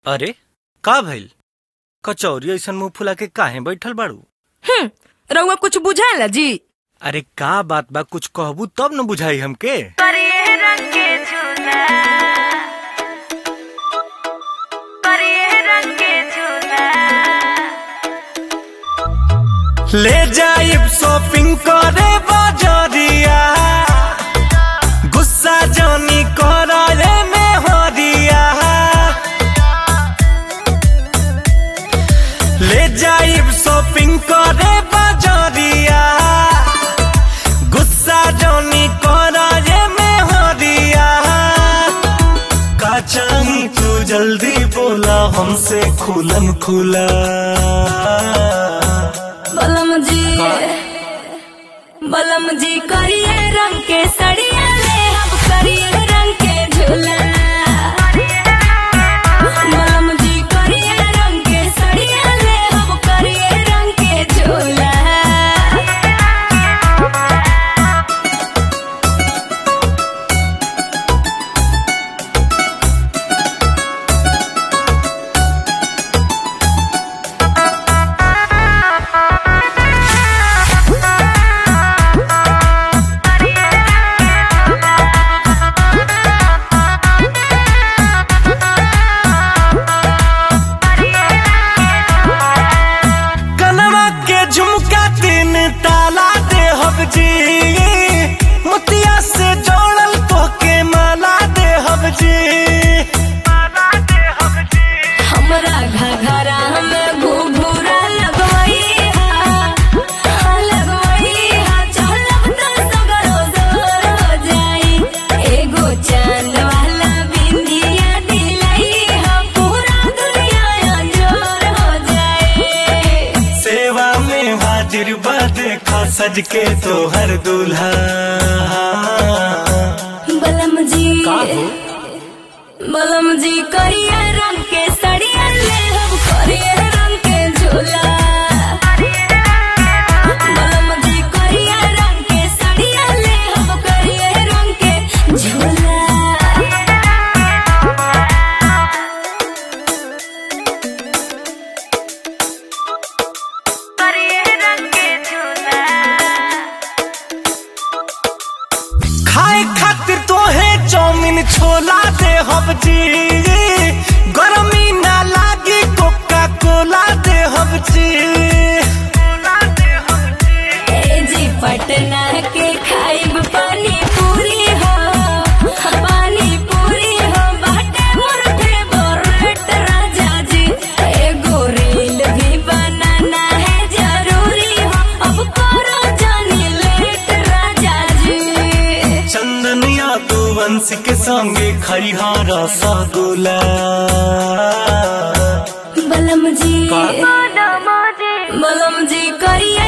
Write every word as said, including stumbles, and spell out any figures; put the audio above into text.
अरे का भइल? कचौरी ऐसन मुंह फुला के काहे बैठल बाड़ू? हम्म रउआ कुछ बुझाला जी? अरे का बात बा, कुछ कहबू तब न बुझाई हमके। करिए रंग के झूला, करिए रंग के झूला। ले जाइब शॉपिंग करे बाजारिया, गुस्सा जानी करे में होरिया। ले जाइब शॉपिंग करे बाजारिया, गुस्सा जानी करे में होरिया। का चाही तू जल्दी बोला हमसे खुलन खुला। बलम जी बलम जी करिए रंग के सड़िया ले हम करिए रंग के झूला। बलम जी करिए रंग के सड़िया ले हम करिए रंग के झूला। झुमका तीन ताला दे हब जी, मोतिया से जोड़ल तोके माला दे हब जी। हमरा घघरा में घुघुरा लगवई हा, लगवई हा। चलब त सगरो जोर हो जाई, एगो चांद वाला बिंदिया दिलई हा, पूरा दुनिया जोर हो जाई। सेवा में हाजिर बा देखा सज के तोहर दूल्हा। बलम जी बलम जी करिए रंग के सड़िया ले हम करिए रंग के झूला। बलम जी करिए रंग के सड़िया ले हम करिए रंग के झूला। करिए रंग के झूला। खाए खातिर तोहे चौमिन छोला दे हब जी, गरमी ना लागी कोका कोला दे हब जी। ए जी पटना के खाइब पानी पूरी हो, पानी पूरी हो। बाटे मोर फेवरेट राजा जी, एगो रील भी बनाना है जरूरी हो। अब करो जानी लेट राजा जी। चंदनिया तू वंश के संगे खरिहा रसगुल्ला। बलम जी बलम जी करिए